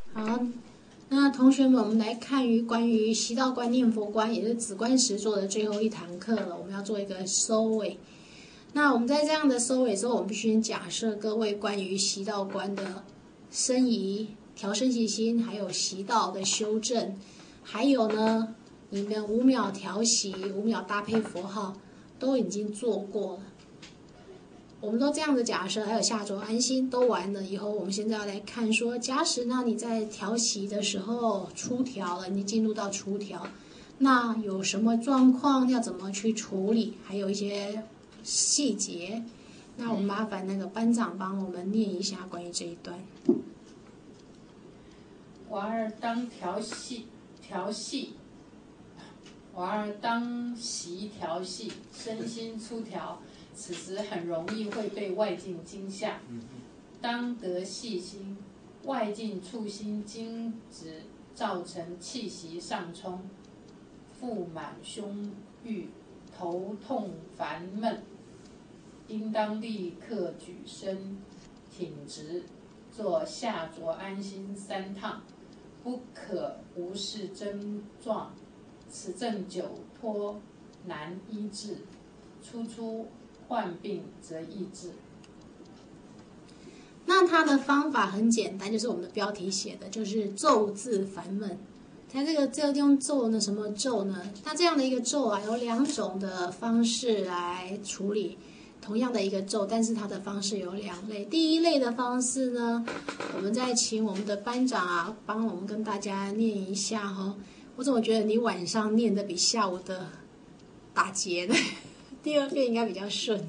好，那同学们，我们来看关于习道观念佛观，也是止观实作的最后一堂课了。我们要做一个收尾。那我们在这样的收尾之后，我们必须假设各位关于习道观的升移、调升习心，还有习道的修正，还有呢，你们5秒调息、5秒搭配佛号都已经做过了。我们都这样的假设，还有下周安心都完了以后，我们现在要来看说，假使呢你在调息的时候出调了，你进入到出调，那有什么状况要怎么去处理，还有一些细节。那我们麻烦那个班长帮我们念一下关于这一段。 娃儿当娃儿当习调息，身心出调。此时很容易会被外境惊吓，当得细心，外境触心惊止，造成气息上冲，腹满胸郁，头痛烦闷，应当立刻举身挺直，做下着安心3趟，不可无视症状，此症久拖难医治，初患病则易治。 那它的方法很简单，就是我们的标题写的，就是咒字烦闷。它这个用咒呢，什么咒呢？那这样的一个咒啊，有2种的方式来处理同样的一个咒，但是它的方式有2类。第一类的方式呢，我们再请我们的班长啊，帮我们跟大家念一下哈。我怎么觉得你晚上念的比下午的打结的？第2遍应该比较顺。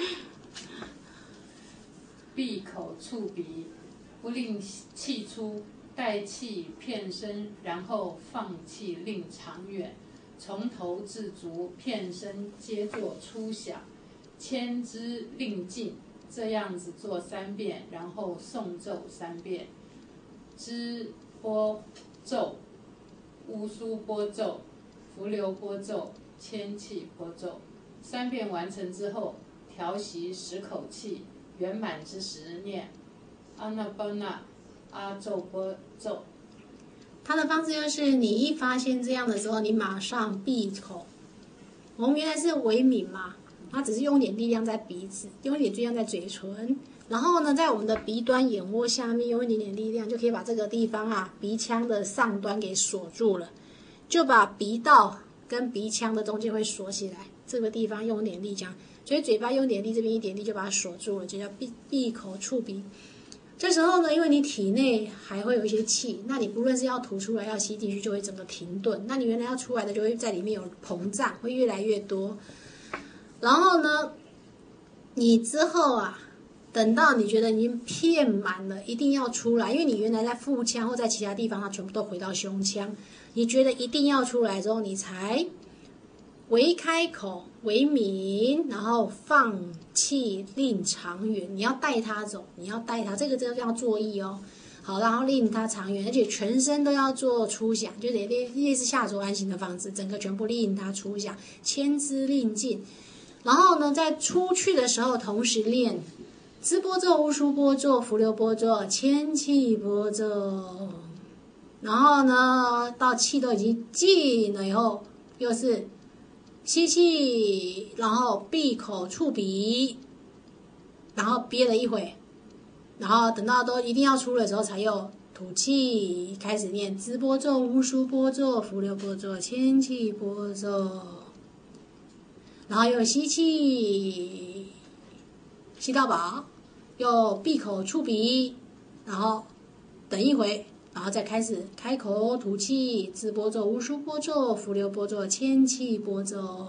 闭口触鼻，不令气出，待气片身，然后放气令长远，从头至足片身皆作出响，牵之令尽。这样子做3遍，然后诵咒3遍。支波咒、乌苏波咒、浮流波咒、牵气波咒。3遍完成之后，调息10口气，圆满之时念阿那巴那阿咒波咒。 它的方式就是你一发现这样的时候，你马上闭口。我们原来是微抿嘛，它只是用点力量在鼻子，用一点力量在嘴唇，然后呢，在我们的鼻端眼窝下面用一点点力量，就可以把这个地方啊鼻腔的上端给锁住了，就把鼻道跟鼻腔的中间会锁起来。这个地方用点力这样，所以嘴巴用点力，这边一点力就把它锁住了，就叫闭口触鼻。这时候呢，因为你体内还会有一些气，那你不论是要吐出来要吸进去，就会整个停顿。那你原来要出来的就会在里面有膨胀，会越来越多。然后呢，你之后啊，等到你觉得已经片满了，一定要出来，因为你原来在腹腔或在其他地方，它全部都回到胸腔。你觉得一定要出来之后，你才微开口、微抿，然后放气令长远。你要带它走，你要带它，这个要作意哦。好，然后令它长远，而且全身都要做出响，就类似下周安心的方式，整个全部令它出响，牵之令尽。然后呢，在出去的时候，同时练支波咒、乌苏波咒、浮流波咒、牵气波咒。然后呢，到气都已经尽了以后，又是吸气，然后闭口触鼻，然后憋了一会，然后等到都一定要出的时候，才又吐气，开始念支波咒、乌苏波咒、浮流波咒、牵气波咒，然后又吸气，吸到饱，又闭口触鼻，然后等一回。然后再开始开口吐气，支波咒、乌苏波咒、浮流波咒、牵气波咒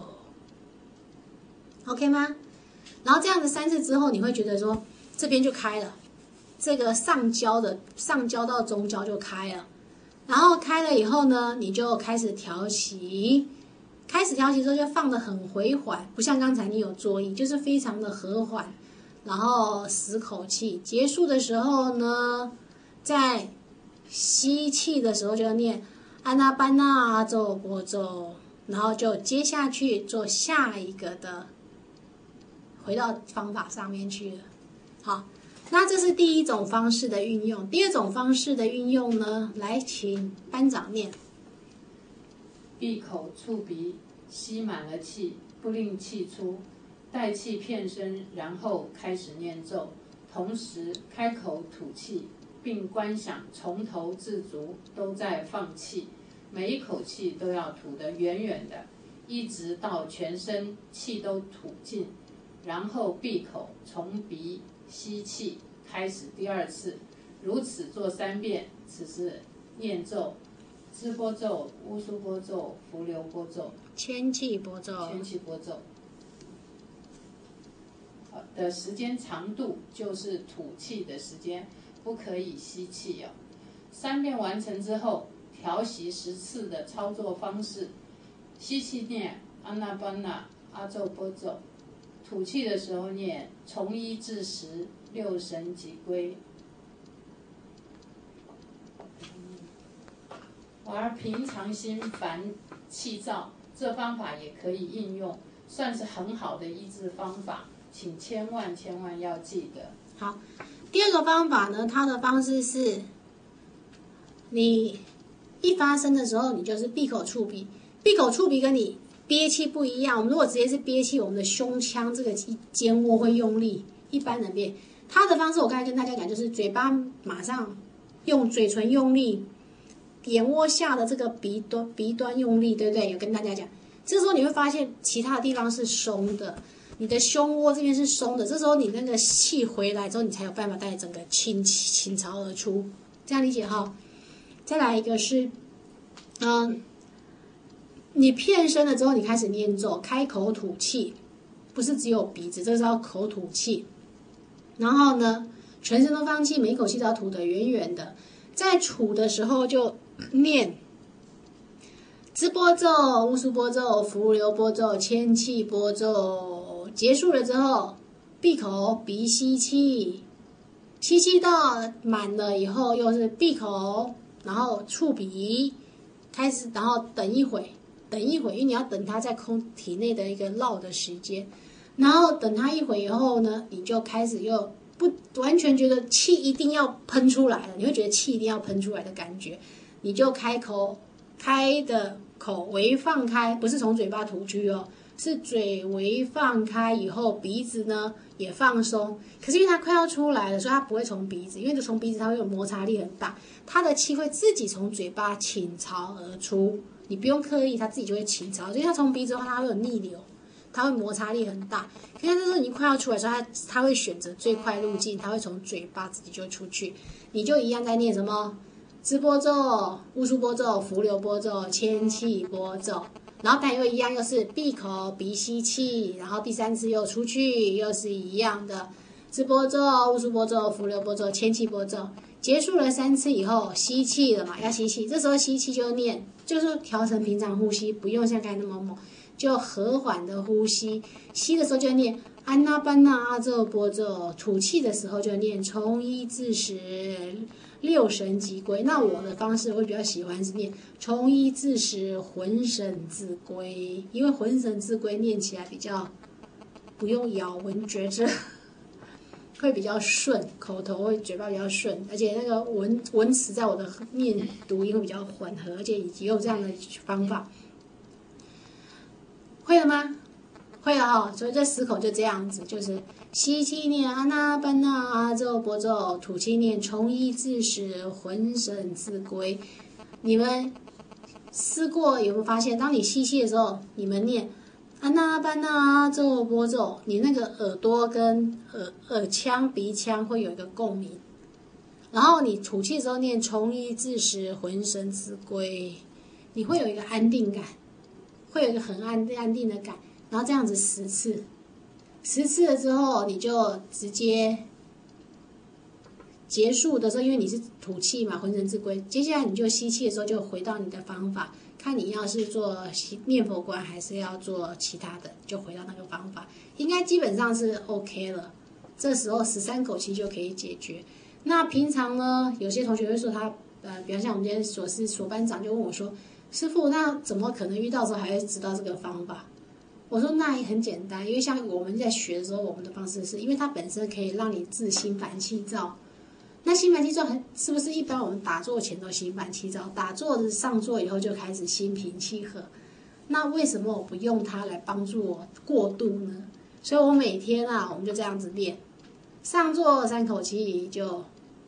，OK 吗？然后这样子3次之后，你会觉得说这边就开了，这个上焦到中焦就开了。然后开了以后呢，你就开始调息。开始调息之后就放得很回缓，不像刚才你有作意，就是非常的和缓。然后10口气，结束的时候呢，在吸气的时候就念阿那巴那咒波咒，然后就接下去做下一个的，回到方法上面去了。好， 那这是第一种方式的运用。第二种方式的运用呢，来请班长念。 闭口触鼻，吸满了气，不令气出，带气片身，然后开始念咒，同时开口吐气，并观想从头至足都在放气，每一口气都要吐得远远的，一直到全身气都吐尽，然后闭口从鼻吸气，开始第二次，如此做3遍。此时念咒：支波咒、乌苏波咒、伏流波咒、 千气波咒。 的时间长度就是吐气的时间，不可以吸气哦。3遍完成之后，调息10次的操作方式：吸气念阿那班那阿咒波咒，吐气的时候念从1至10，六神即归。而平常心烦气躁，这方法也可以应用，算是很好的医治方法，请千万要记得。 好，第二个方法呢，它的方式是，你一发声的时候，你就是闭口触鼻。闭口触鼻跟你憋气不一样。我们如果直接是憋气，我们的胸腔这个肩窝会用力，一般人憋。它的方式我刚才跟大家讲，就是嘴巴马上用嘴唇用力，眼窝下的这个鼻端用力，对不对？有跟大家讲。这时候你会发现其他的地方是松的，你的胸窝这边是松的。这时候你那个气回来之后，你才有办法带整个倾巢而出，这样理解哈。再来一个是，你片身了之后，你开始念咒，开口吐气，不是只有鼻子，这是要口吐气。然后呢，全身都放气，每一口气都要吐得远远的。在吐的时候就念支波咒、乌苏波咒、伏流波咒、千气波咒。结束了之后，闭口鼻吸气，吸气到满了以后，又是闭口，然后触鼻，开始，然后等一会，因为你要等它在体内的一个绕的时间。然后等它一会以后呢，你就开始又不完全觉得气一定要喷出来了，你会觉得气一定要喷出来的感觉，你就开的口微放开，不是从嘴巴吐出哦，是嘴微放开以后，鼻子呢也放松。可是因为它快要出来了，所以它不会从鼻子，因为从鼻子它会有摩擦力很大，它的气会自己从嘴巴倾巢而出，你不用刻意，它自己就会倾巢。所以它从鼻子的话，它会有逆流。它会摩擦力很大，可是这时候已经快要出来的时候，它会选择最快路径，它会从嘴巴自己就出去。你就一样在念什么支波咒、乌苏波咒、伏流波咒、千气波咒，然后但又一样，又是闭口鼻吸气，然后第3次又出去，又是一样的支波咒、乌苏波咒、伏流波咒、千气波咒。结束了3次以后，吸气了嘛，要吸气，这时候吸气就念，就是调成平常呼吸，不用像刚才那么猛。就和缓的呼吸，吸的时候就念安那班那阿咒波咒，吐气的时候就念从1至10，六神即归。那我的方式会比较喜欢是念从1至10，浑神自归，因为浑神自归念起来比较不用咬文嚼字，会比较顺，口头会嘴巴比较顺，而且那个文词在我的念读音会比较缓和，而且也有这样的方法。会了吗？会了哈，所以这10口就这样子，就是吸气念阿那班那阿咒波咒，吐气念从1至10，浑神自归。你们试过有没有发现，当你吸气的时候，你们念阿那班那阿咒波咒，你那个耳朵跟耳腔、鼻腔会有一个共鸣。然后你吐气的时候念从1至10，浑神自归，你会有一个安定感。会有一个很安定的感，然后这样子10次，10次了之后，你就直接结束的时候，因为你是吐气嘛，浑神自归。接下来你就吸气的时候，就回到你的方法，看你要是做念佛观还是要做其他的，就回到那个方法，应该基本上是 OK 了。这时候13口气就可以解决。那平常呢，有些同学会说他比方像我们今天所班长就问我说，师父，那怎么可能遇到的时候还会知道这个方法？ 我说那也很简单，因为像我们在学的时候，我们的方式是因为它本身可以让你治心烦气躁。那心烦气躁是不是一般我们打坐前都心烦气躁，打坐上座以后就开始心平气和？那为什么我不用它来帮助我过渡呢？所以我每天啊，我们就这样子练，上座3口气就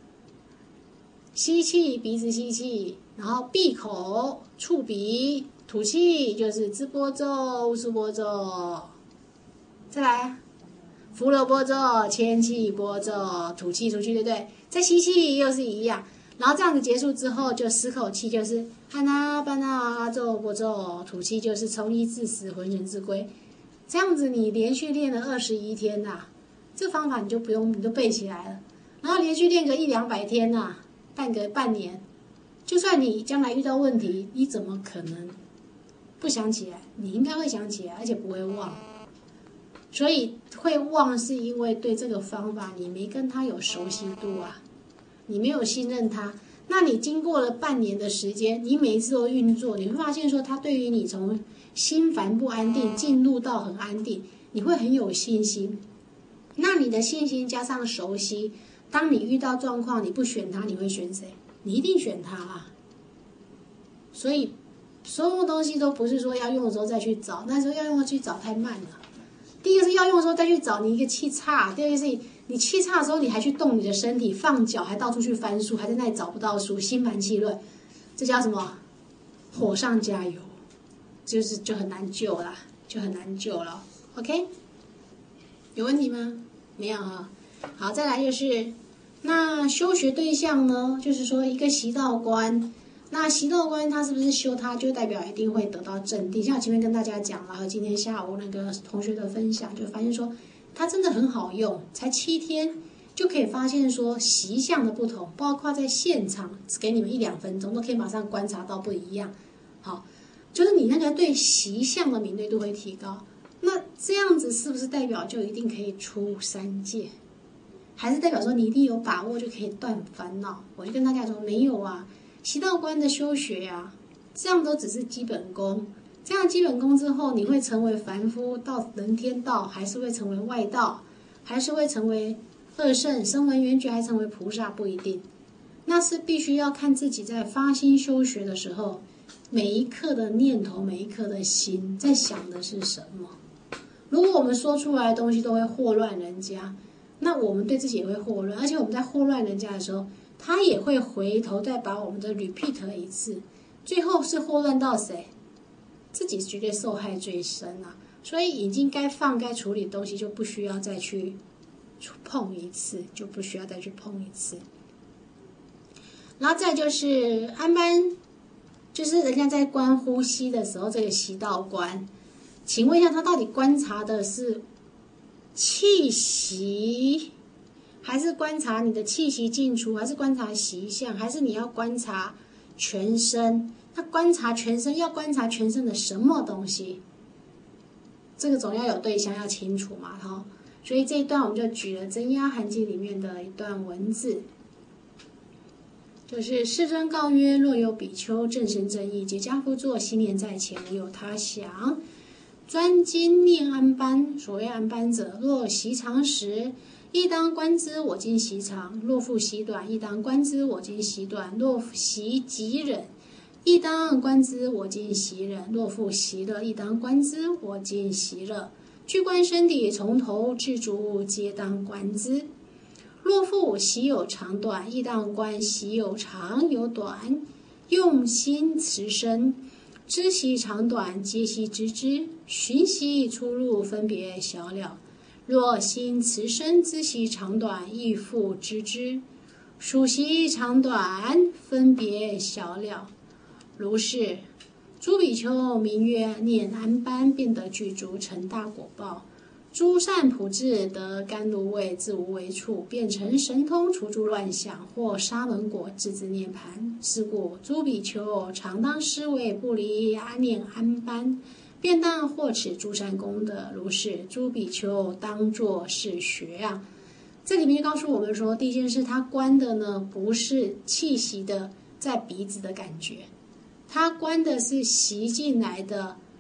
吸气，鼻子吸气，然后闭口触鼻，吐气就是支波咒、乌苏波咒。再来，伏流波咒、牵气波咒，吐气出去，对不对？再吸气又是一样，然后这样子结束之后，就10口气就是哈那巴那咒波咒，吐气就是从1至10，浑神之归。这样子你连续练了21天呐，这方法你就背起来了。然后连续练个100-200天呐，半年，就算你将来遇到问题，你怎么可能不想起来？你应该会想起来，而且不会忘。所以会忘是因为对这个方法你没跟他有熟悉度啊，你没有信任他。那你经过了半年的时间，你每一次都运作，你会发现说他对于你从心烦不安定进入到很安定，你会很有信心。那你的信心加上熟悉，当你遇到状况你不选他，你会选谁？你一定选他啊。所以所有东西都不是说要用的时候再去找，那时候要用的去找太慢了。第一个是要用的时候再去找，你一个气差；第二个是你气差的时候你还去动你的身体，放脚还到处去翻书，还在那里找不到书，心烦气乱，这叫什么？火上加油，就很难救啦，就很难救了。OK， 有问题吗？没有啊。好，再来就是那修学对象呢，就是说一个习道观。那习道观他是不是修它就代表一定会得到正定？像我前面跟大家讲了，还有今天下午那个同学的分享，就发现说它真的很好用，才7天就可以发现说习相的不同，包括在现场只给你们1-2分钟都可以马上观察到不一样。好，就是你那个对习相的敏锐度会提高。那这样子是不是代表就一定可以出3界？还是代表说你一定有把握就可以断烦恼？我就跟大家说没有啊。习道观的修学啊，这样都只是基本功。这样基本功之后，你会成为凡夫到人天道，还是会成为外道，还是会成为二圣、声闻缘觉，还成为菩萨，不一定。那是必须要看自己在发心修学的时候，每一刻的念头，每一刻的心在想的是什么。如果我们说出来的东西都会祸乱人家，那我们对自己也会祸乱，而且我们在祸乱人家的时候，他也会回头再把我们的 repeat 一次，最后是祸乱到谁？自己绝对受害最深啊！所以已经该放该处理的东西就不需要再去碰一次，然后再就是安般，就是人家在观呼吸的时候，这个习道观，请问一下他到底观察的是气息，还是观察你的气息进出，还是观察习相，还是你要观察全身？他观察全身，要观察全身的什么东西？这个总要有对象，要清楚嘛，哈。所以这一段我们就举了《真压含经》里面的一段文字，就是世尊告曰：若有比丘正身正意，结跏趺坐，心念在前，无有他想，专精念安般。所谓安般者，若习长时，亦当观之我今习长；若复习短，亦当观之我今习短；若习极忍，亦当观之我今习忍；若复习乐，亦当观之我今习乐。具观身体，从头至足，皆当观之。若复习有长短，亦当观习有长有短。用心持身，知习长短，皆悉知之；循习出入，分别晓了。若心持身，知习长短，亦复知之；数习长短，分别晓了。如是，诸比丘名曰念安般，便得具足成大果报。诸善普智得甘露味，自无为处，变成神通，除诸乱想，或沙门果，自知涅盘。是故诸比丘常当思维，不离念安般，便当获持诸善功德。如是，诸比丘当作是学啊。这里面告诉我们说，第一件事，他观的呢不是气息的在鼻子的感觉，他观的是吸进来的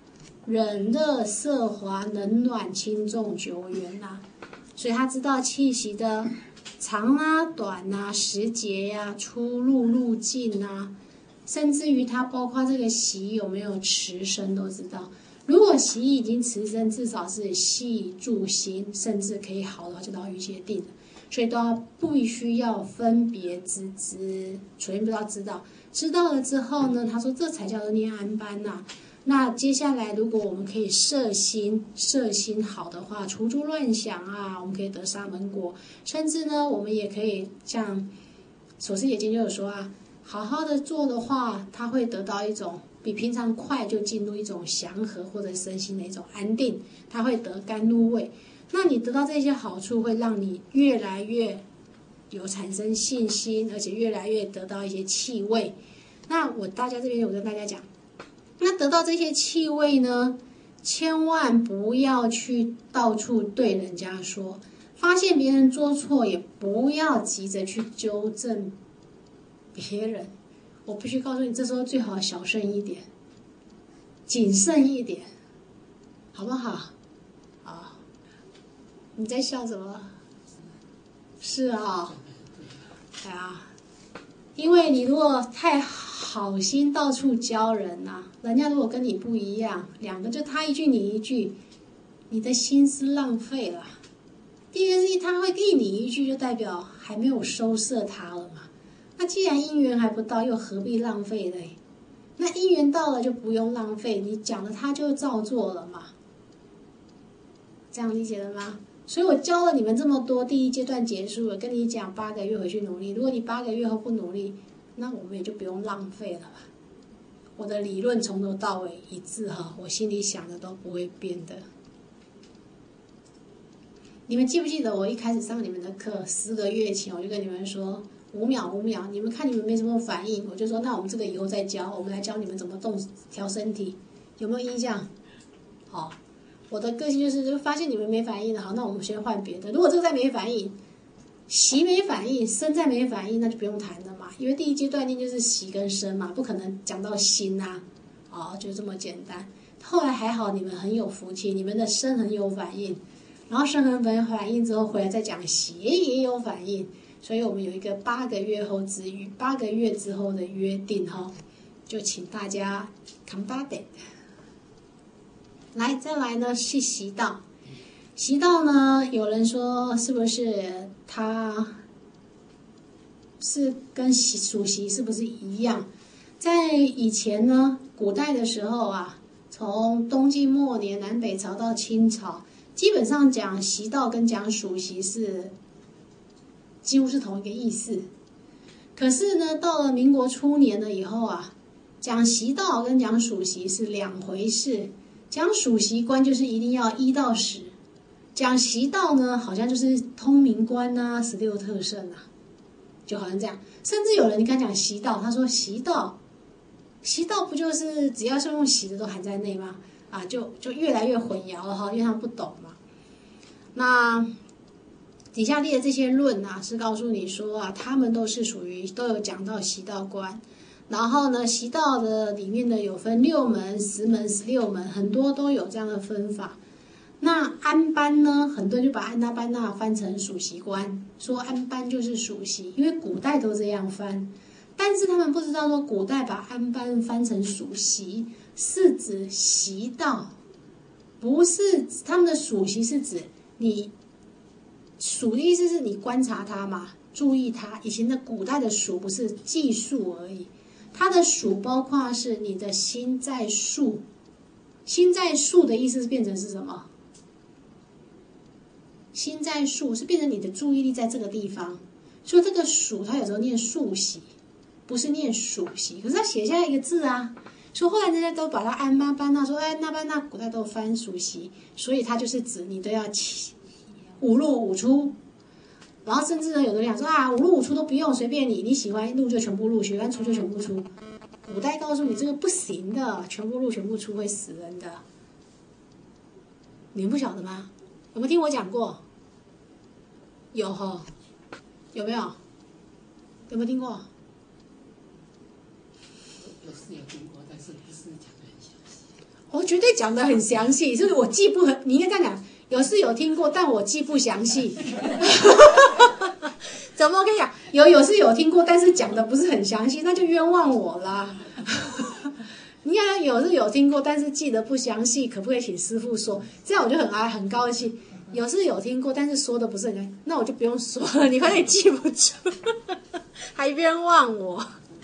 冷热色滑冷暖轻重久远呐，所以他知道气息的长啊、短啊、时节呀、出入路径啊，甚至于它包括这个习有没有持声都知道。如果习已经持声，至少是系住心，甚至可以好的话就到余界定了。所以都要必须要分别知之，首先不要知道，知道了之后呢，他说这才叫做念安般呐。那接下来如果我们可以摄心好的话，除诸乱想啊，我们可以得沙门果，甚至呢，我们也可以像所师也经就有说啊，好好的做的话，他会得到一种比平常快就进入一种祥和或者身心的一种安定，他会得甘露味。那你得到这些好处，会让你越来越有产生信心，而且越来越得到一些气味。那大家这边有跟大家讲，那得到这些气味呢，千万不要去到处对人家说，发现别人做错也不要急着去纠正别人。我必须告诉你，这时候最好小声一点，谨慎一点，好不好？啊，你在笑什么？是啊，哎呀，因为你如果太好心到处教人啊，人家如果跟你不一样，两个就他一句你一句，你的心思浪费了。第一个是他会给你一句，就代表还没有收摄他了嘛。那既然因缘还不到，又何必浪费嘞？那因缘到了就不用浪费，你讲了他就照做了嘛。这样理解了吗？所以我教了你们这么多，第一阶段结束了，跟你讲8个月回去努力。如果你8个月后不努力，那我们也就不用浪费了吧。我的理论从头到尾一致哈，我心里想的都不会变的。你们记不记得我一开始上你们的课10个月前，我就跟你们说5秒5秒，你们看你们没什么反应，我就说那我们这个以后再教，我们来教你们怎么调身体，有没有印象？好。我的个性就是发现你们没反应了，好，那我们先换别的。如果这个再没反应，习没反应，身再没反应，那就不用谈了嘛。因为第一阶段念就是习跟身嘛，不可能讲到心啊，哦，就这么简单。后来还好，你们很有福气，你们的身很有反应，然后身很反应之后回来再讲习也有反应，所以我们有一个8个月后之语，8个月之后的约定哈，就请大家扛把的。来，再来呢是习道。习道呢，有人说是不是它是跟属习是不是一样？在以前呢，古代的时候啊，从东晋末年南北朝到清朝，基本上讲习道跟讲属习是几乎是同一个意思。可是呢，到了民国初年了以后啊，讲习道跟讲属习是2回事。讲属习观就是一定要1到10，讲习道呢，好像就是通明观啊、16特胜啊，就好像这样。甚至有人你刚讲习道，他说习道不就是只要是用习的都含在内吗？啊，就越来越混淆了哈，因为他们不懂嘛。那底下列的这些论啊，是告诉你说啊，他们都是属于都有讲到习道观。然后呢，习道的里面呢有分6门、10门、16门，很多都有这样的分法。那安般呢，很多人就把安那般那翻成属习观，说安般就是属习，因为古代都这样翻。但是他们不知道说，古代把安般翻成属习，是指习道，不是他们的属习是指你属的意思是你观察它嘛，注意它。以前的古代的属不是计数而已。它的属包括是你的心在数，心在数的意思是变成是什么？心在数是变成你的注意力在这个地方，所以这个属它有时候念数习，不是念属习，可是它写下一个字啊，所以后来人家都把它安那般那说，哎，那般那古代都翻属习，所以它就是指你都要5入5出。然后甚至呢，有的人讲说啊，5入5出都不用，随便你喜欢入就全部入，喜欢出就全部出。古代告诉你这个不行的，全部入全部出会死人的。你们不晓得吗？有没有听我讲过？有哈，有没有？有没有听过？ 有听过，但是不是讲得很详细。 我绝对讲得很详细，是不是？我记不很，你应该这样讲，有是有听过，但我记不详细。怎么跟你讲？有是有听过，但是讲的不是很详细，那就冤枉我啦。你看有是有听过，但是记得不详细，可不可以请师父说？这样我就很高兴。有是有听过，但是说的不是很详细，那我就不用说了。你反正记不住，还冤枉我。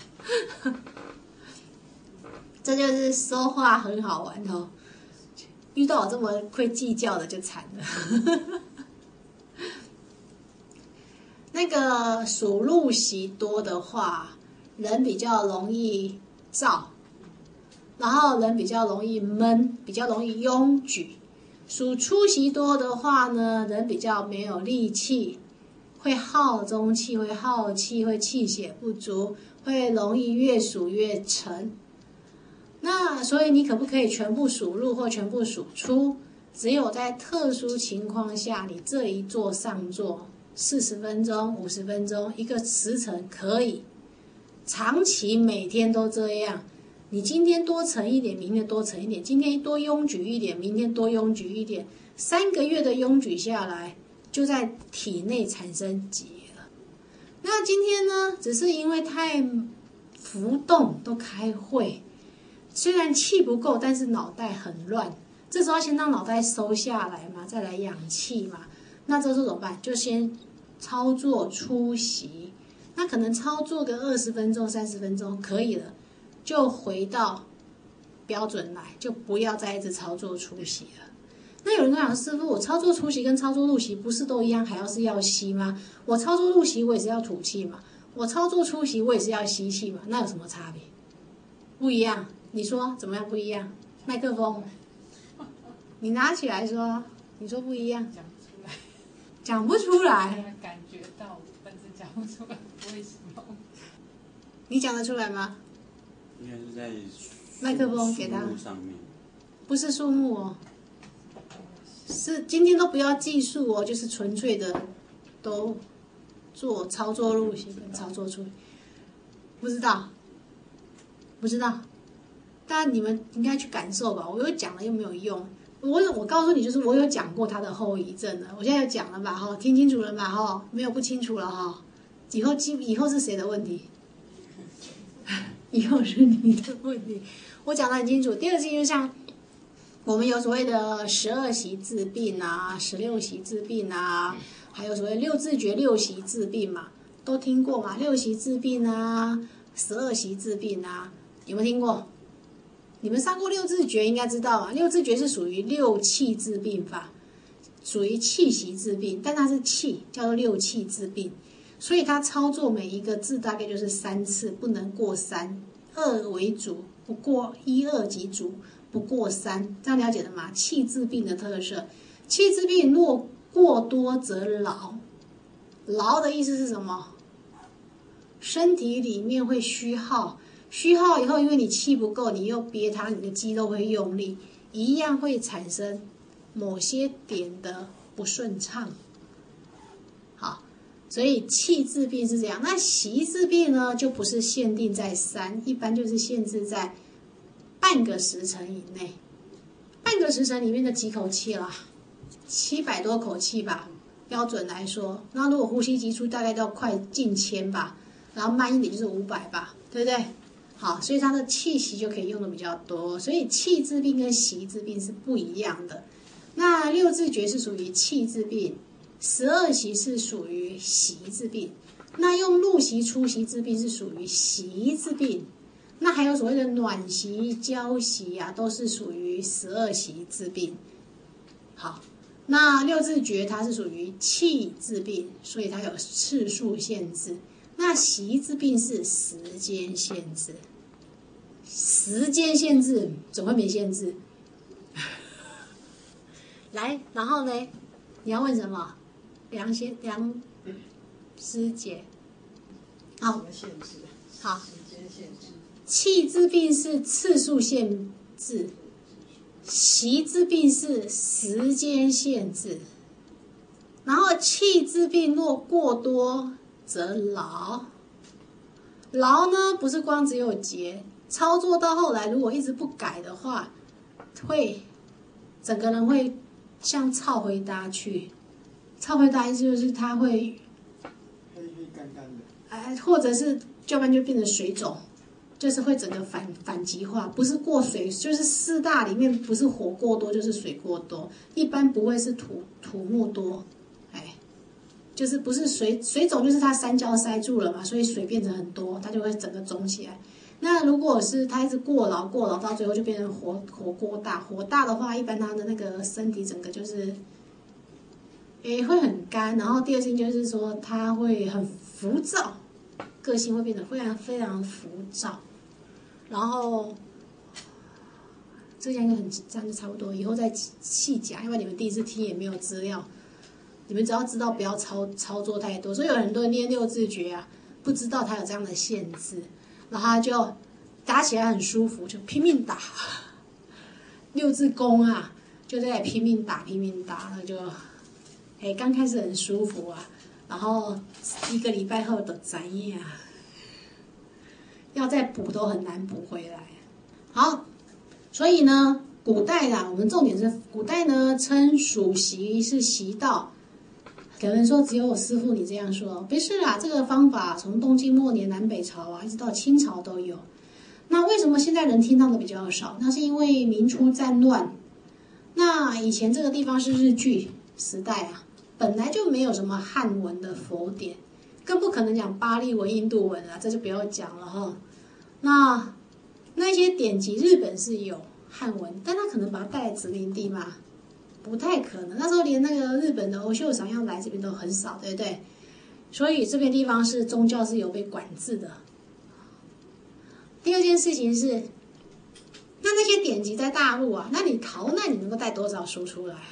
这就是说话很好玩哦。遇到我这么会计较的就惨了。那个属禄息多的话，人比较容易躁，然后人比较容易闷，比较容易拥举。属粗息多的话呢，人比较没有力气，会耗中气，会耗气，会气血不足，会容易越数越沉。那所以你可不可以全部数入或全部数出？只有在特殊情况下，你这一坐上坐40分钟、50分钟，一个时辰可以。长期每天都这样，你今天多沉一点，明天多沉一点，今天多拥举一点，明天多拥举一点，3个月的拥举下来，就在体内产生结了。那今天呢，只是因为太浮动，都开会。虽然气不够，但是脑袋很乱，这时候先让脑袋收下来嘛，再来养气嘛。那这时候怎么办？就先操作出息，那可能操作个20分钟、30分钟可以了，就回到标准来，就不要再一直操作出息了。那有人跟我讲，师父，我操作出息跟操作入息不是都一样，还要是要吸吗？我操作入息我也是要吐气嘛，我操作出息我也是要吸气嘛，那有什么差别？不一样。你说怎么样不一样？麦克风，你拿起来说，你说不一样，讲不出来， 感觉到，但是讲不出来，为什么？ 你讲得出来吗？ 应该是在麦克风给他上面， 不是数目哦，是今天都不要计数哦，就是纯粹的都做操作入息跟操作出，不知道，但你们应该去感受吧，我有讲了又没有用。我告诉你，就是我有讲过它的后遗症了，我现在有讲了吧？哈，听清楚了吧？哈，没有不清楚了哈。以后是谁的问题？以后是你的问题。我讲得很清楚。第二件就像我们有所谓的12息治病啊，16息治病啊，还有所谓6字诀6息治病嘛，都听过嘛？6息治病啊，12息治病啊，有没有听过？你们上过6字诀应该知道啊，6字诀是属于6气治病法，属于气息治病，但它是气，叫做6气治病，所以它操作每一个字大概就是3次，不能过3，2为主，不过1、2即主，不过3，这样了解了吗？气治病的特色，气治病若过多则劳，劳的意思是什么？身体里面会虚耗。虚耗以后，因为你气不够，你又憋它，你的肌肉会用力，一样会产生某些点的不顺畅。好，所以气治病是这样。那息治病呢，就不是限定在3，一般就是限制在半个时辰以内。半个时辰里面的几口气啦，700多口气吧，标准来说。那如果呼吸急促，大概都要快近1000吧，然后慢一点就是500吧，对不对？好，所以它的气息就可以用的比较多，所以气治病跟息治病是不一样的。那6字诀是属于气治病，12息是属于息治病，那用入息出息治病是属于息治病，那还有所谓的暖息、交息啊，都是属于12息治病。好，那6字诀它是属于气治病，所以它有次数限制。那息治病是时间限制，时间限制怎么会没限制？来，然后呢？你要问什么？梁师姐。好，好。 时间限制。 气治病是次数限制，息治病是时间限制。然后气治病若过多则劳，劳呢不是光只有节，操作到后来如果一直不改的话， 会整个人会像操回搭去，操回搭意思就是他会黑黑干干的， 或者是要不然就变成水肿，就是会整个反极化，不是过水，就是四大里面不是火过多就是水过多，一般不会是土木多，就是不是水肿，就是它三焦塞住了嘛，所以水变成很多，它就会整个肿起来。那如果是它一直过劳到最后就变成火锅大，火大的话，一般它的那个身体整个就是会很干，然后第二件就是说它会很浮躁，个性会变得非常非常浮躁，然后这样就这样就差不多，以后再细讲，因为你们第一次听也没有资料。你们只要知道不要操作太多，所以有很多人练六字诀啊，不知道它有这样的限制，然后他就打起来很舒服，就拼命打六字功啊，就在拼命打，然后就刚开始很舒服啊，然后1个礼拜后的怎样啊，要再补都很难补回来。好，所以呢，古代啊，我们重点是古代呢称属习是习道。有人说只有我师父你这样说，不是啦，这个方法从东晋末年南北朝啊，一直到清朝都有。那为什么现在人听到的比较少？那是因为民初战乱。那以前这个地方是日据时代啊，本来就没有什么汉文的佛典，更不可能讲巴利文、印度文啊，这就不要讲了哈。那些典籍日本是有汉文，但他可能把它带来殖民地嘛。不太可能，那时候连那个日本的欧秀赏要来这边都很少，对不对？所以这边地方是宗教是有被管制的。第二件事情是，那些典籍在大陆啊，那你逃难你能够带多少书出来？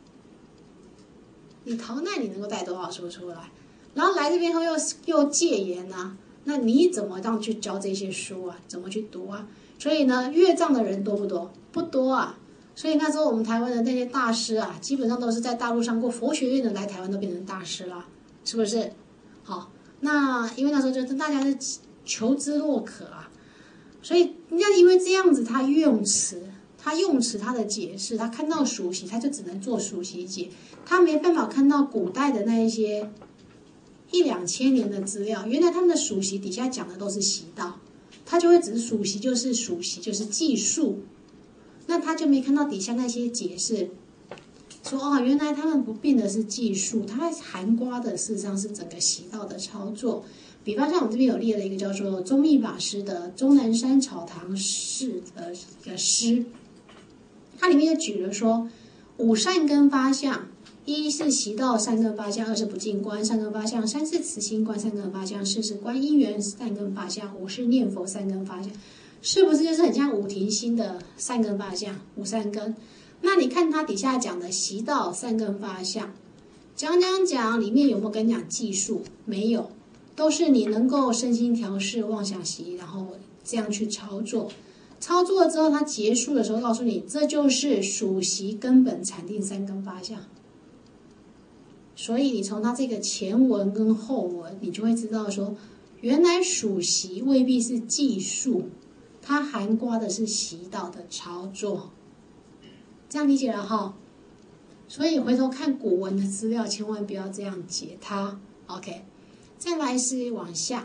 你逃难你能够带多少书出来？然后来这边后又戒严啊，那你怎么样去教这些书啊？怎么去读啊？所以呢，阅藏的人多不多？不多啊。所以那时候我们台湾的那些大师啊，基本上都是在大陆上过佛学院的，来台湾都变成大师啦，是不是？好，那因为那时候就是大家是求知若渴啊，所以那因为这样子，他用词他的解释，他看到属习，他就只能做属习解，他没办法看到古代的那一些1-2千年的资料，原来他们的属习底下讲的都是习道，他就会只是属习就是计数。那他就没看到底下那些解释，说原来他们不变的是技术，它含刮的事实上是整个习道的操作。比方像我们这边有列了一个叫做宗密法师的终南山草堂式的一个诗，它里面就举了说5善根发相，1是习道善根发相，2是不净观善根发相，3是慈心观善根发相，4是观因缘善根发相，5是念佛善根发相。是不是就是很像五停心的善根发相5善根？那你看它底下讲的习道善根发相，讲里面有没有跟你讲技术？没有，都是你能够身心调适妄想习，然后这样去操作。操作了之后，它结束的时候告诉你，这就是属习根本禅定善根发相。所以你从它这个前文跟后文，你就会知道说，原来属习未必是技术。它含刮的是习道的操作，这样理解了哈。所以回头看古文的资料，千万不要这样解它。OK， 再来是往下，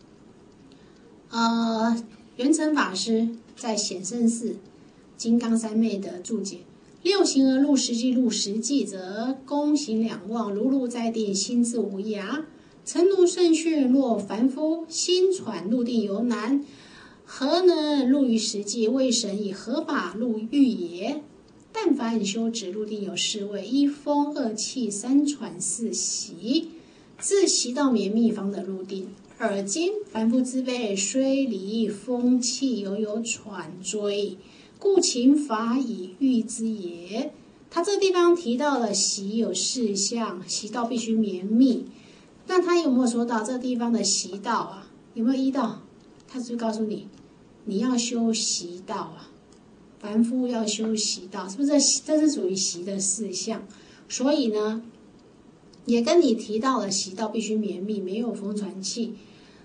圆成法师在显圣寺金刚三昧的注解：6行而入实际入实际则功行两忘，如入在定，心自无涯。诚如圣训，若凡夫心喘入定犹难。何能入于实际？为神以合法入狱也。但凡修止入定有4位：1风2气3喘4息，自习到绵密方得入定。尔今凡夫之辈，虽离风气，犹有喘追，故勤法以御之也。他这个地方提到了习有4项，习道必须绵密。那他有没有说到这个地方的习道啊？有没有依道？他是不是告诉你？你要修习道啊，凡夫要修习道，是不是这是属于习的4项？所以呢，也跟你提到了习道必须绵密，没有风传气。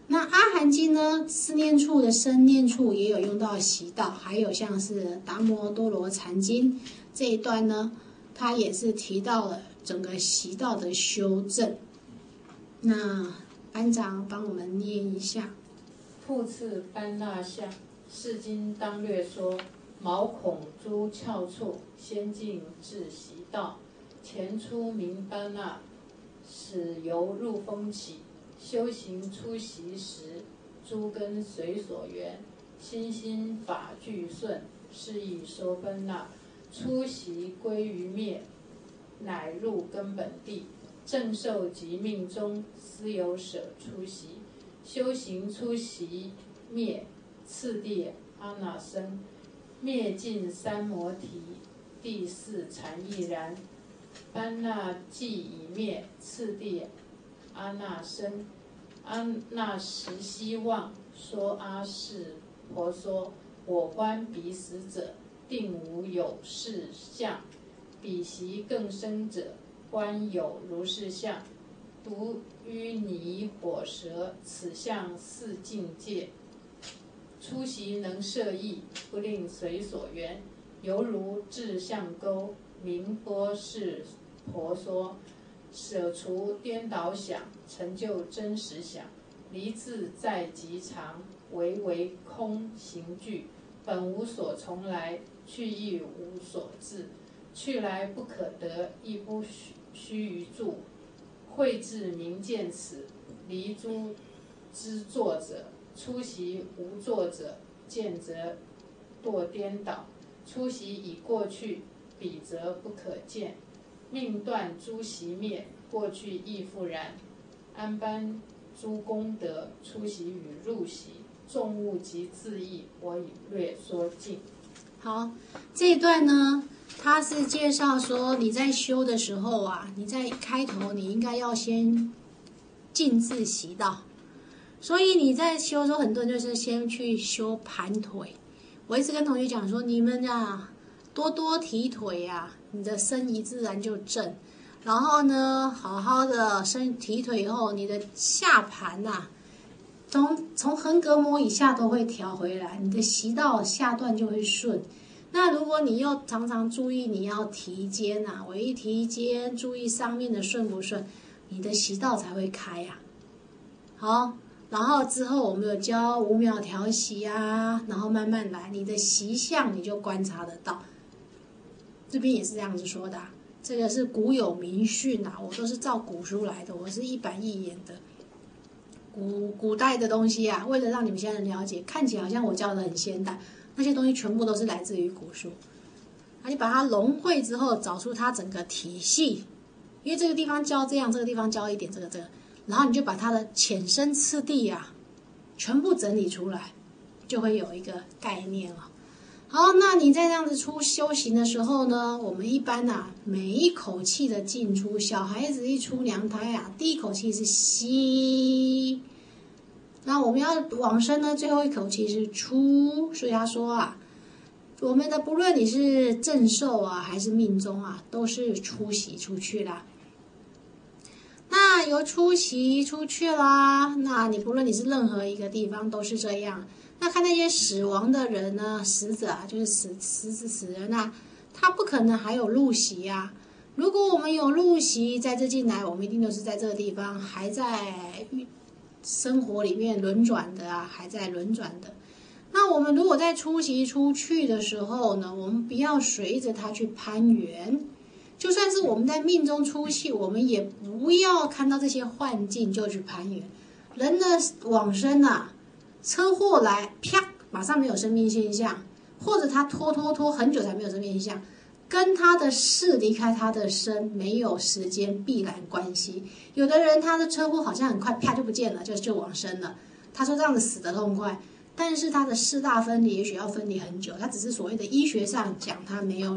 那阿含经呢，思念处的生念处也有用到习道，还有像是达摩多罗禅经这一段呢，它也是提到了整个习道的修正。那班长帮我们念一下。 复次般那相，是经当略说，毛孔诸窍处，先进至习道，前出名般那，使由入风起。修行出习时，诸根随所缘，心心法俱顺，是以说般那。出习归于灭，乃入根本地，正受即命中，斯有舍出习。修行出习灭，次第阿那生，灭尽三摩提，第四禅亦然。般那既已灭，次第阿那生。阿那时希望说阿是婆娑，我观彼死者，定无有是相。彼习更深者，观有如是相。独淤泥火蛇，此相四境界。出习能摄意，不令随所缘，犹如智相钩，明波是婆娑。舍除颠倒想，成就真实想。离自在极长，唯空行具。本无所从来，去亦无所至。去来不可得，亦不须臾住。慧智明见此，离诸知作者。出习无作者，见则堕颠倒。出习已过去，彼则不可见。命断诸习灭，过去亦复然。安般诸功德，出习与入习，众物即自异。我已略说尽。 好，这一段呢，它是介绍说你在修的时候啊，你在开头你应该要先尽自习道。所以你在修的时候，很多人就是先去修盘腿。我一直跟同学讲说，你们啊多多提腿啊，你的身仪自然就正。然后呢，好好的提腿以后，你的下盘啊，从横膈膜以下都会调回来，你的习道下段就会顺。那如果你又常常注意你要提肩啊，我一提肩，注意上面的顺不顺，你的习道才会开啊。好，然后之后我们有教5秒调息啊，然后慢慢来，你的习相你就观察得到。这边也是这样子说的啊。这个是古有名训啊，我都是照古书来的，我是一板一眼的。古代的东西啊，为了让你们现在了解，看起来好像我教的很现代，那些东西全部都是来自于古书。那你把它融汇之后，找出它整个体系，因为这个地方教这样，这个地方教一点这个，然后你就把它的浅深次第啊，全部整理出来，就会有一个概念了。好，那你在这样子修行的时候呢，我们一般啊，每一口气的进出，小孩子一出娘胎啊，第一口气是吸，那我们要往生呢，最后一口气是出。所以他说啊，我们的不论你是正受啊，还是命中啊，都是出息出去啦。那由出息出去啦，那你不论你是任何一个地方都是这样。那看那些死亡的人呢，死者啊，就是死人啊，他不可能还有入息啊。如果我们有入息在这进来，我们一定都是在这个地方还在生活里面轮转的啊，还在轮转的。那我们如果在出息出去的时候呢，我们不要随着它去攀援。就算是我们在命中出气，我们也不要看到这些幻境就去攀援。人的往生啊，车祸来，啪，马上没有生命现象，或者他拖很久才没有生命现象，跟他的事离开他的身没有时间必然关系。有的人他的车祸好像很快，啪就不见了，就往生了。他说这样子死得痛快，但是他的四大分离也许要分离很久，他只是所谓的医学上讲他没有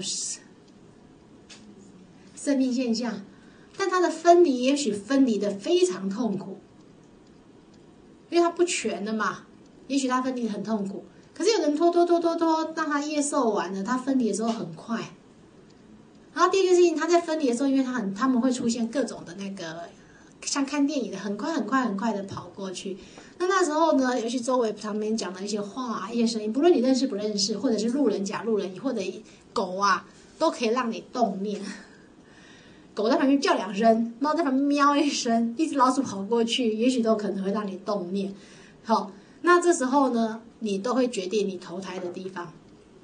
生命现象，但他的分离也许分离的非常痛苦，因为他不全的嘛。也许他分离很痛苦，可是有人拖，让他业受完了，他分离的时候很快。然后第二件事情，他在分离的时候，因为他们会出现各种的那个像看电影的，很快很快很快的跑过去。那时候呢，尤其周围旁边讲的一些话、一些声音，不论你认识不认识，或者是路人甲、路人乙，或者狗啊，都可以让你动念。狗在旁边叫2声，猫在旁边喵1声，一只老鼠跑过去，也许都可能会让你动念。好，那这时候呢，你都会决定你投胎的地方。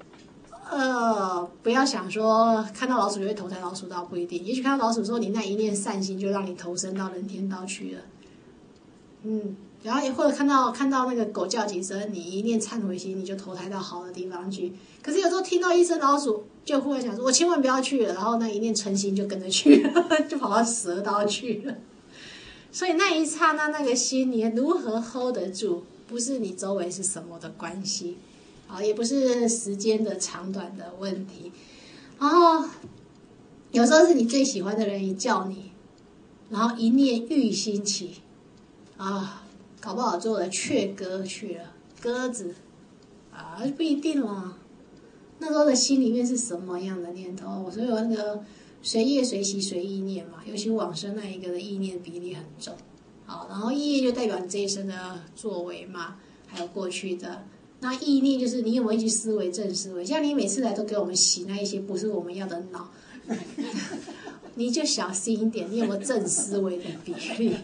不要想说看到老鼠就会投胎老鼠道，不一定。也许看到老鼠之后，你那一念善心就让你投身到人天道去了。然后也或者看到那个狗叫几声，你一念忏悔心，你就投胎到好的地方去。可是有时候听到一声老鼠，就忽然想说，我千万不要去了，然后那一念诚心就跟着去了，就跑到蛇道去了。所以那一刹那那个心，你如何 hold 得住，不是你周围是什么的关系，也不是时间的长短的问题。然后有时候是你最喜欢的人一叫你，然后一念欲心起，搞不好做了雀鸽去了，鸽子不一定啦。那时候的心里面是什么样的念头？所以有那个随业随习随意念嘛，尤其往生那一个的意念比例很重。好，然后意念就代表你这一生的作为嘛，还有过去的。那意念就是你有没有一句思维正思维，像你每次来都给我们洗那一些不是我们要的脑，你就小心一点，你有没有正思维的比例？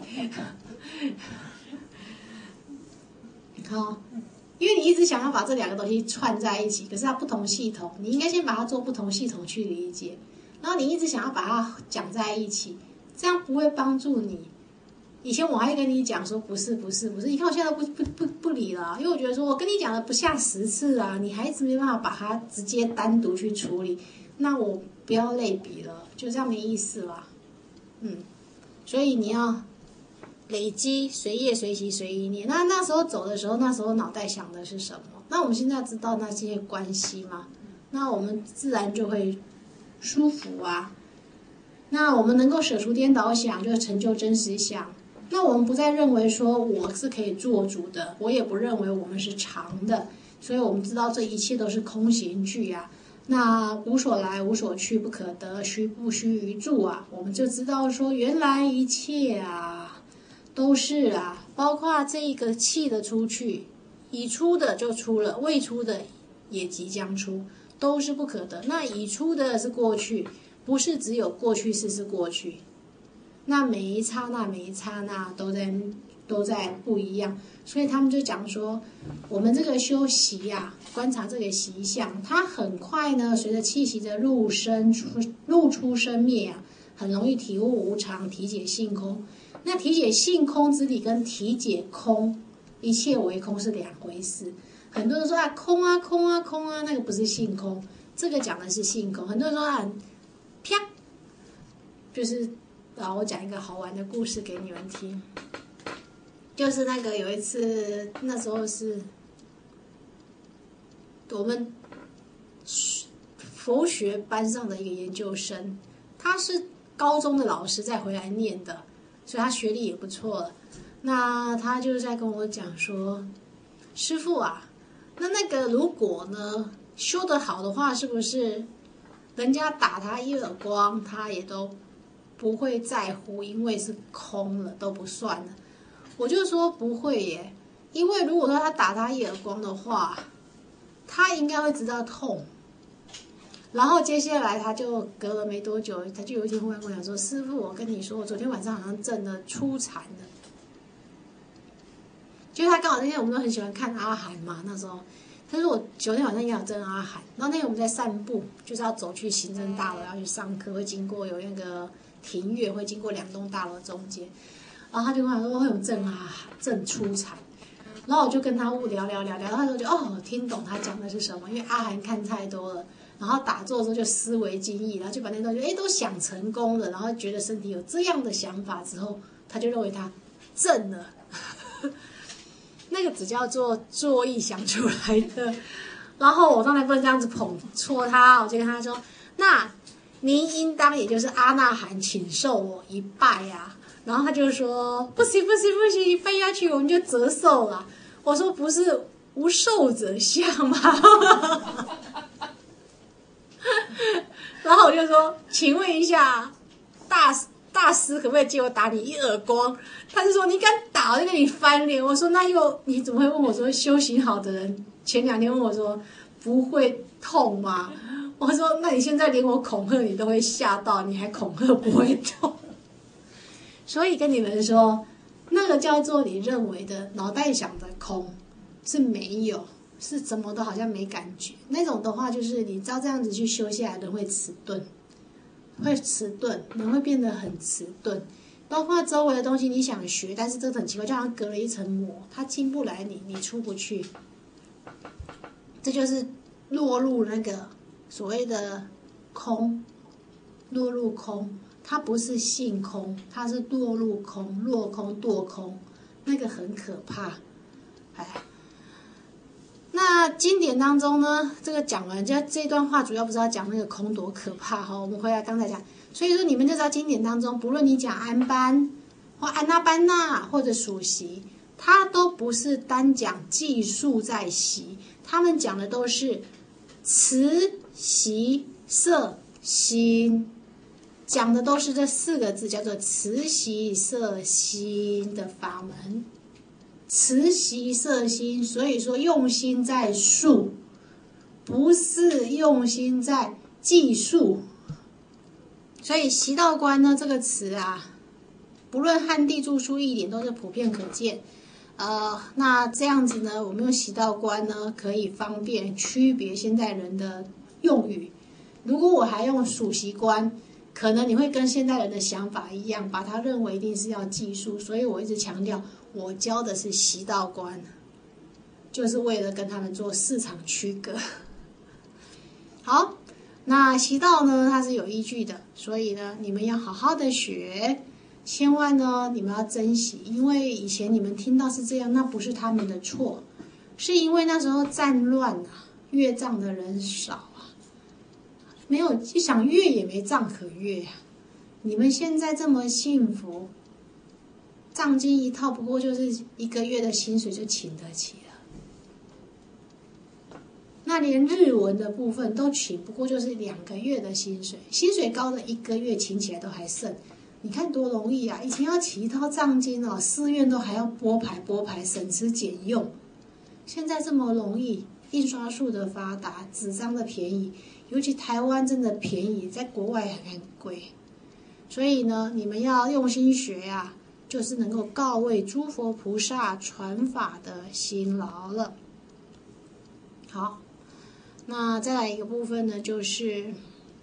好，因为你一直想要把这2个东西串在一起，可是它不同系统，你应该先把它做不同系统去理解，然后你一直想要把它讲在一起，这样不会帮助你。以前我还跟你讲说不是，你看我现在不理了，因为我觉得说我跟你讲了不下10次啊，你还是没办法把它直接单独去处理，那我不要类比了，就这样没意思了。所以你要累积随业随习随意念。那时候走的时候，那时候脑袋想的是什么？那我们现在知道那些关系嘛，那我们自然就会舒服啊。那我们能够舍除颠倒想，就成就真实想。那我们不再认为说我是可以做主的，我也不认为我们是常的，所以我们知道这一切都是空行句啊。那无所来无所去不可得，虚不虚于住啊，我们就知道说原来一切啊都是啊，包括这一个气的出去，已出的就出了，未出的也即将出，都是不可得。那已出的是过去，不是只有过去式是过去，那每一刹那每一刹那都在不一样。所以他们就讲说，我们这个修习啊，观察这个习相，它很快呢，随着气息的入出生灭啊，很容易体悟无常，体解性空。那体解性空之理跟体解空一切为空是2回事。很多人说空啊空啊空啊，那个不是性空，这个讲的是性空。很多人说啪，就是我讲一个好玩的故事给你们听。就是那个有一次，那时候是我们佛学班上的一个研究生，他是高中的老师再回来念的，所以他学历也不错了。那他就是在跟我讲说，师父啊，那个如果呢修得好的话，是不是人家打他一耳光，他也都不会在乎，因为是空了，都不算了。我就说不会耶，因为如果说他打他一耳光的话，他应该会知道痛。然后接下来他就隔了没多久，他就有一天忽然跟我讲说，师父，我跟你说，我昨天晚上好像真的出禅了。就是他刚好那天我们都很喜欢看阿含嘛，那时候他说我昨天晚上也有真阿含。然后那天我们在散步，就是要走去行政大楼要去上课，会经过有那个庭院，会经过2栋大楼中间。然后他就跟我说会有正出禅，然后我就跟他聊，他说听懂他讲的是什么，因为阿含看太多了，然后打坐的时候就思维精义，然后就把那东西都想成功了，然后觉得身体有这样的想法之后，他就认为他正了，那个只叫做作意想出来的。然后我当然不能这样子戳他，我就跟他说，那您应当也就是阿那含，请受我一拜呀。然后他就说不行，一拜下去我们就折寿了。我说不是无寿者相吗？然后我就说，请问一下大师可不可以借我打你一耳光？他就说你敢打我就跟你翻脸。我说那又你怎么会问我说修行好的人前2天问我说不会痛吗？我说那你现在连我恐吓你都会吓到，你还恐吓不会痛？所以跟你们说，那个叫做你认为的脑袋想的空是没有，是怎么都好像没感觉。那种的话就是你照这样子去修下来的会迟钝。人会变得很迟钝，包括周围的东西你想学，但是这很奇怪，就好像隔了一层膜，它进不来你出不去。这就是落入那个所谓的空，落入空，它不是性空，它是落入空，落空堕空，那个很可怕。那经典当中呢，这个讲完，这段话主要不是要讲那个空多可怕哈。我们回来刚才讲，所以说你们就知道经典当中，不论你讲安般或安那班那或者属习，它都不是单讲技术在习，他们讲的都是慈习摄心，讲的都是这4个字，叫做慈习摄心的法门。慈习摄心，所以说用心在术，不是用心在技术。所以习道观呢这个词啊，不论汉地注疏义典都是普遍可见。那这样子呢，我们用习道观呢，可以方便区别现代人的用语。如果我还用属习观，可能你会跟现代人的想法一样，把它认为一定是要技术。所以我一直强调，我教的是习道观，就是为了跟他们做市场区隔。好，那习道呢，它是有依据的，所以呢，你们要好好的学，千万呢，你们要珍惜，因为以前你们听到是这样，那不是他们的错，是因为那时候战乱啊，阅藏的人少啊，没有一想阅也没藏可阅啊。你们现在这么幸福，藏经一套不过就是1个月的薪水就请得起了。那连日文的部分都请不过就是2个月的薪水，薪水高的1个月请起来都还剩。你看多容易啊！以前要起一套藏经哦，寺院都还要拨牌，省吃俭用。现在这么容易，印刷术的发达，纸张的便宜，尤其台湾真的便宜，在国外很贵。所以呢，你们要用心学啊，就是能够告慰诸佛菩萨传法的辛劳了。好，那再来一个部分呢，就是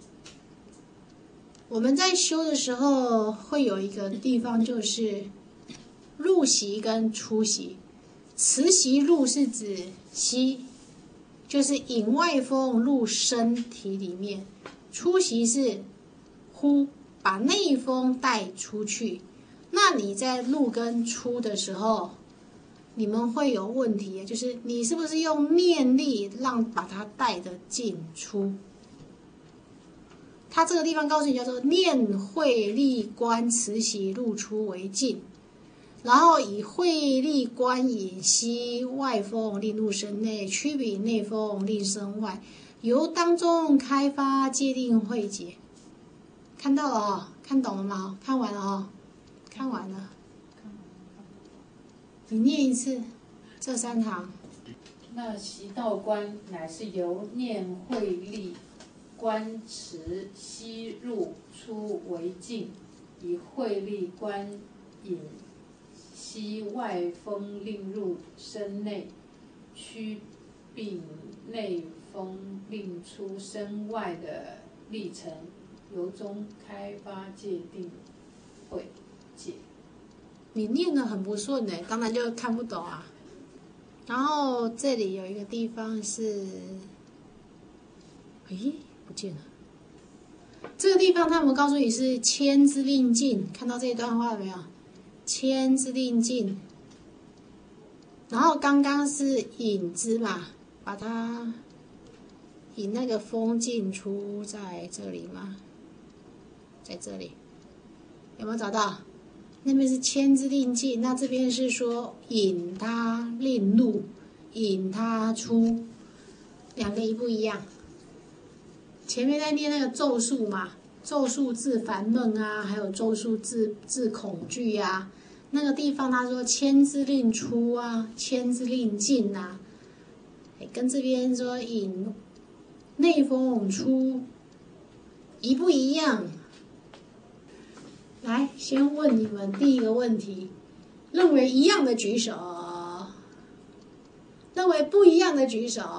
我们在修的时候会有一个地方，就是入息跟出息。持息入是指息，就是引外风入身体里面；出息是呼，把内风带出去。那你在入跟出的时候，你们会有问题，就是你是不是用念力把它带得进出？他这个地方告诉你叫做念慧力观持息入出为静，然后以慧力观引息外风令入身内，驱彼内风令身外，由当中开发界定慧解。看到了哦，看懂了吗？看完了哦，看完了。你念一次这3行。 那习道观乃是由念慧力观持息入出为静，以慧力观引息外风令入身内，驱彼内风令出身外的历程，由中开发界定慧解。 你念得很不顺呢，当然就看不懂啊。然后这里有一个地方是，不见了。这个地方他们告诉你是牵之令尽，看到这一段话了没有？牵之令尽。然后刚刚是引之嘛，把它引那个风进出在这里嘛，在这里有没有找到？那边是牵之令尽，那这边是说引它令入，引它出，两个一不一样？前面在念那个咒术嘛， 咒术治烦闷啊，还有咒术治恐惧啊。那个地方他说千之令出啊，千之令进啊，跟这边说引内风涌出一不一样？来，先问你们第一个问题，认为一样的举手，认为不一样的举手。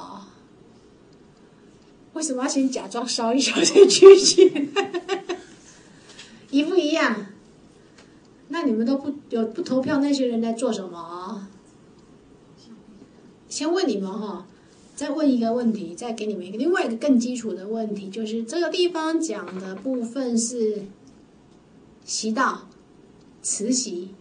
为什么要先假装烧一烧再举起来？一不一样？那你们都不投票，那些人在做什么？先问你们哈，再问一个问题，再给你们另外一个更基础的问题，就是这个地方讲的部分是习道、慈习。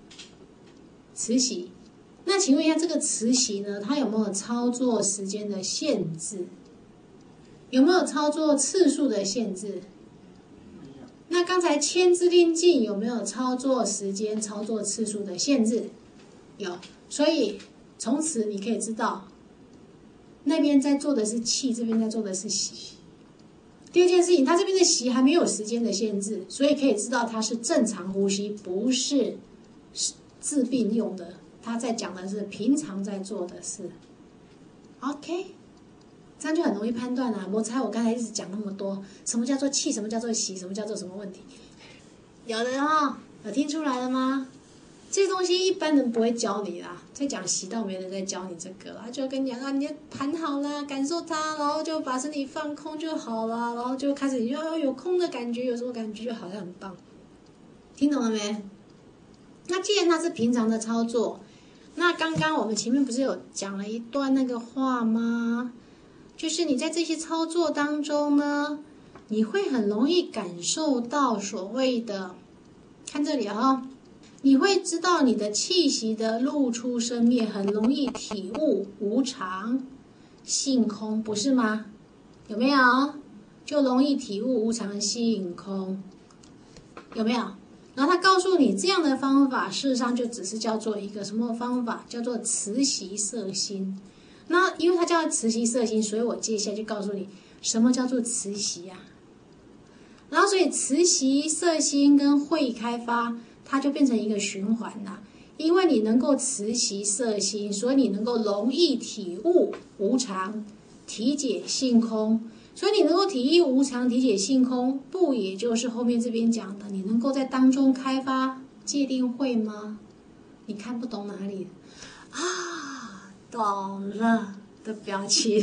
那请问一下，这个慈习呢，它有没有操作时间的限制？有没有操作次数的限制？那刚才千之令进有没有操作时间、操作次数的限制？有，所以从此你可以知道，那边在做的是气，这边在做的是习。第二件事情，它这边的习还没有时间的限制，所以可以知道它是正常呼吸，不是治病用的。他在讲的是平常在做的事。OK。这样就很容易判断了。我猜我刚才一直讲那么多，什么叫做气，什么叫做习，什么叫做什么问题？有的哈，有听出来了吗？这些东西一般人不会教你啦，在讲习道没人在教你这个啦，就跟你讲啊，你盘好了，感受它，然后就把身体放空就好了，然后就开始有空的感觉，有什么感觉就好像很棒。听懂了没？那既然它是平常的操作，那刚刚我们前面不是有讲了一段那个话吗？就是你在这些操作当中呢，你会很容易感受到所谓的，看这里啊，你会知道你的气息的入出生灭，很容易体悟无常、性空，不是吗？有没有？就容易体悟无常、性空，有没有？然后他告诉你这样的方法，事实上就只是叫做一个什么方法？叫做慈习摄心。那因为它叫慈习摄心，所以我接下来就告诉你什么叫做慈习啊。然后所以慈习摄心跟慧开发，它就变成一个循环啦。因为你能够慈习摄心，所以你能够容易体悟无常，体解性空。所以你能够体悟无常，体解性空，不也就是后面这边讲的，你能够在当中开发界定慧吗？你看不懂哪里啊？懂了的表情，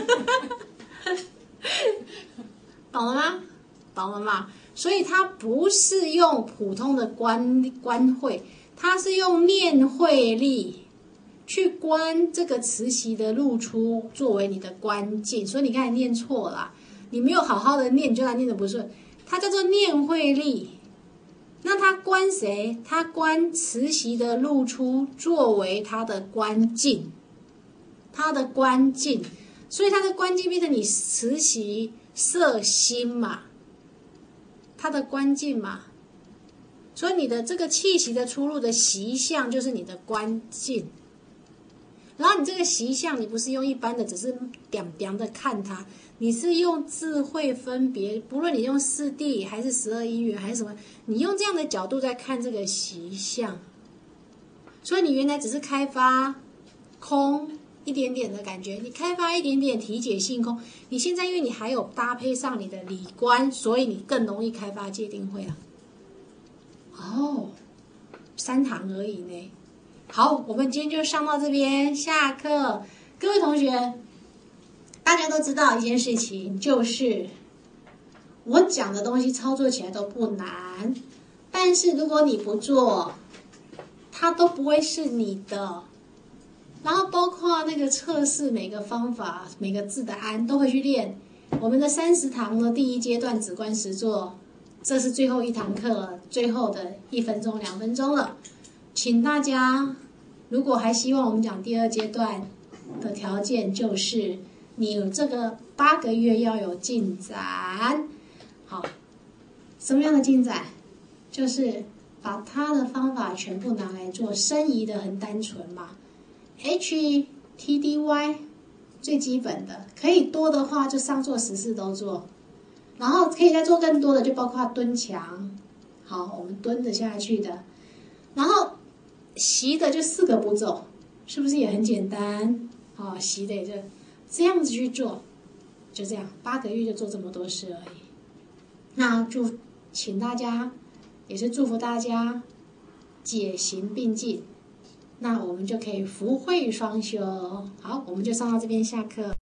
懂了吗？懂了吗？所以它不是用普通的观慧，它是用念慧力去观这个慈习的入出，作为你的观境。所以你刚才念错了，你没有好好的念，就来念的不顺。它叫做念慧力。那它观谁？它观慈习的入出，作为它的观境。它的观境，所以它的观境变成你慈习摄心嘛，它的观境嘛，所以你的这个气息的出入的习相就是你的观境。然后你这个习相，你不是用一般的只是点点的看它，你是用智慧分别，不论你用四谛还是12因缘还是什么，你用这样的角度在看这个习相。所以你原来只是开发空一点点的感觉，你开发一点点体解性空，你现在因为你还有搭配上你的理观，所以你更容易开发界定慧啊。哦，3堂而已呢。好，我们今天就上到这边，下课。各位同学，大家都知道一件事情，就是我讲的东西操作起来都不难，但是如果你不做，它都不会是你的。然后包括那个测试，每个方法、每个字的安都会去练。我们的30堂呢，第一阶段止观实作，这是最后一堂课了，最后的1分钟、2分钟了。请大家，如果还希望我们讲第2阶段的条件，就是你有这个8个月要有进展。好，什么样的进展？就是把他的方法全部拿来做，申遗的很单纯嘛。HTDY 最基本的，可以多的话就上做14都做。 然后可以再做更多的，就包括蹲墙，好，我们蹲着下去的，然后习的就4个步骤，是不是也很简单？好，习的也就这样子去做，就这样8个月就做这么多事而已。那请大家，也是祝福大家解行并进，那我们就可以福慧双修。好，我们就上到这边下课。